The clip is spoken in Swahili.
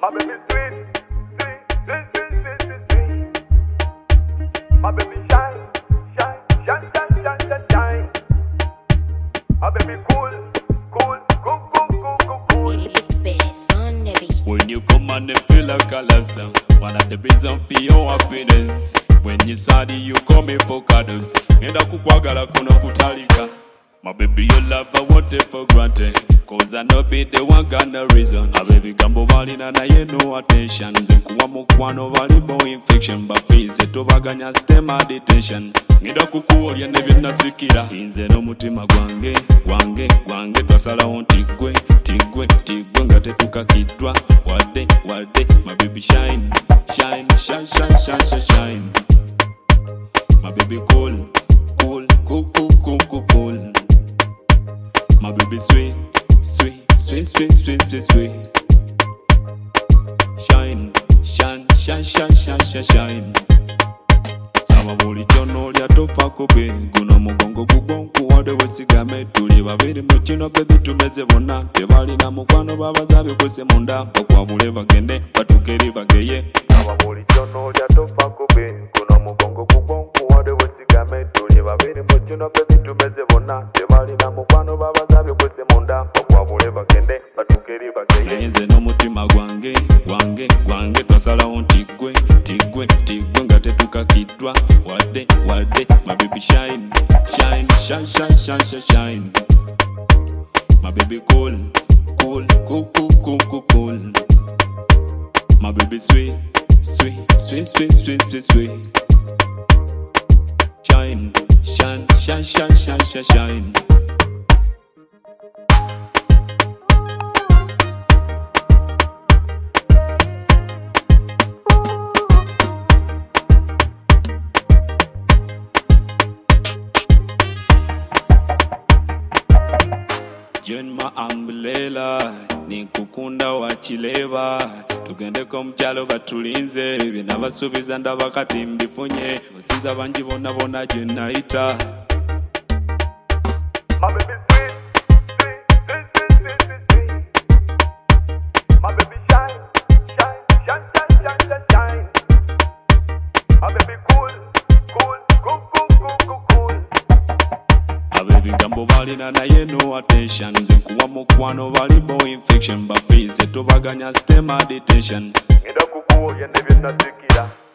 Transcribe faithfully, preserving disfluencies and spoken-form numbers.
My baby sweet, sweet, sweet, sweet, sweet, sweet, sweet. My baby shine, shine, shine, shine, shine, shine, shine. My baby cool, cool, cool, cool, cool, cool, cool. When you come and you feel like a lesson, one of the reasons for your happiness. When you sad, you come in for cuddles. Enda kukwagala kuno kutalika. My baby, your love I want it for granted. Cause I know be the one got no reason. My baby gambo bali na na ye no attention. Zenkuwa mukwano bali bo infection. But please to baganya stay my detention. Ngida kukuolya ne binasikira. Inze no mutima gwange, gwange, gwange twasala on tigwe, tigwe, tigwe ngate tukakidwa. Wade, wade, my baby shine, shine, shine, shine, shine, shine, shine. My baby cool, cool, cool, cool, cool, cool, cool. My baby sweet, sweet, sweet, sweet, sweet, sweet, sweet. Shine, shine, shine, shine, shine, shine, shine. Sama buli chono lya tofa kobe. Guno mugongo gugonku wade wesigame. Tuli babiri mukino baby tumeze bona. Tebali na mukwano babazabe kwese munda. Okwabule bagende, batukeri bageye. Sama buli chono lya tofa kobe. Guno mugongo gugonku wade wesigame. Tuli babiri mukino baby tumeze bona. Tebali na mukwano babazabe kwese munda. Okwabule bagende, batukeri bageye. Nayenze no mutima gwange, gwange, gwange twasala on tigwe, tigwe, tigwe ngate tukakidwa. Wade, wade, my baby shine, shine, shine, shine, shine, shine, shine. My baby cool, cool, cool, cool, cool, cool, cool. My baby sweet, sweet, sweet, sweet, sweet, sweet, sweet. Shine, shine, shine, shine, shine, shine, shine. Join my umbrella, nikukunda wachileva. Tugende ko mchalo batulinze, binabasubiza ndabakati mbifunye. Osiza banji bona bona je naita. My baby sweet, sweet, sweet, sweet, sweet, sweet, sweet. My baby shine, shine, shine, shine, shine, shine, shine. My baby cool, cool, cool, cool, cool, cool, cool. Baby gambo bali na na ye no attention. Zenkuwa mukwano bali bo infection. But please to baganya stay my detention. Ngida kukuolya ne binasikira.